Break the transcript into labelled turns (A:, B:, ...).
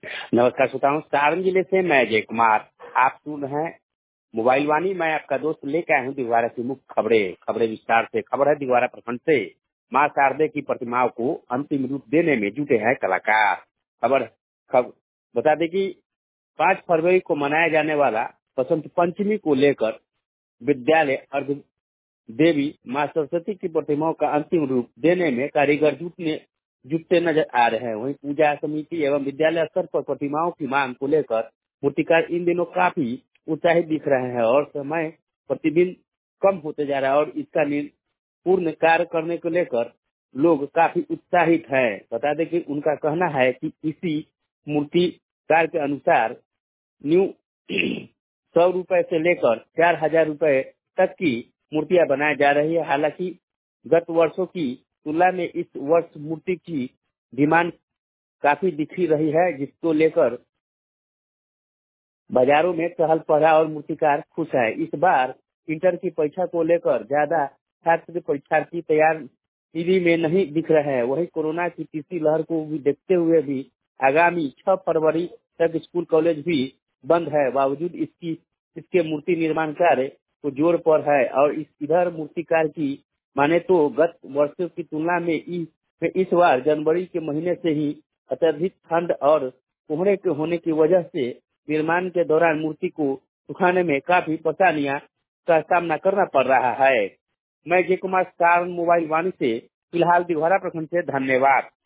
A: नमस्कार श्रोताओं, सारण जिले से मैं जय कुमार। आप सुन रहे हैं मोबाइल वाणी। मैं आपका दोस्त लेकर आया हूँ दिगवारा की मुख्य खबरें विस्तार से। खबर है दिगवारा प्रखंड से। मां शारदे की प्रतिमाओं को अंतिम रूप देने में जुटे हैं कलाकार। बता दें कि 5 फरवरी को मनाया जाने वाला बसंत पंचमी को लेकर विद्यालय अर्ध देवी मां सरस्वती की प्रतिमाओं का अंतिम रूप देने में कारीगर जुटते नजर आ रहे हैं। वहीं पूजा समिति एवं विद्यालय स्तर पर प्रतिमाओं की मांग को लेकर मूर्तिकार इन दिनों काफी उत्साहित दिख रहे हैं और समय प्रतिदिन कम होते जा रहा है और इसका पूर्ण कार्य करने को लेकर लोग काफी उत्साहित हैं। बता दें कि उनका कहना है कि इसी मूर्तिकार के अनुसार न्यू 100 रुपए से लेकर 4,000 रुपए तक की मूर्तियां बनाई जा रही है। हालांकि गत वर्षों की तुलना में इस वर्ष मूर्ति की डिमांड काफी दिखी रही है, जिसको लेकर बाजारों में चहल पहल और मूर्तिकार खुश है। इस बार इंटर की परीक्षा को लेकर ज्यादा छात्र परीक्षार्थी तैयारी में नहीं दिख रहे हैं। वहीं कोरोना की तीसरी लहर को भी देखते हुए भी आगामी 6 फरवरी तक स्कूल कॉलेज भी बंद है। बावजूद इसके मूर्ति निर्माण कार्य को जोर पर है और इधर मूर्तिकार की माने तो गत वर्षों की तुलना में इस बार जनवरी के महीने से ही अत्यधिक ठंड और कोहरे के होने की वजह से निर्माण के दौरान मूर्ति को सुखाने में काफी परेशानियां का सामना करना पड़ रहा है। मैं जय कुमार, सारण मोबाइल वाणी से फिलहाल दिघवारा प्रखंड से। धन्यवाद।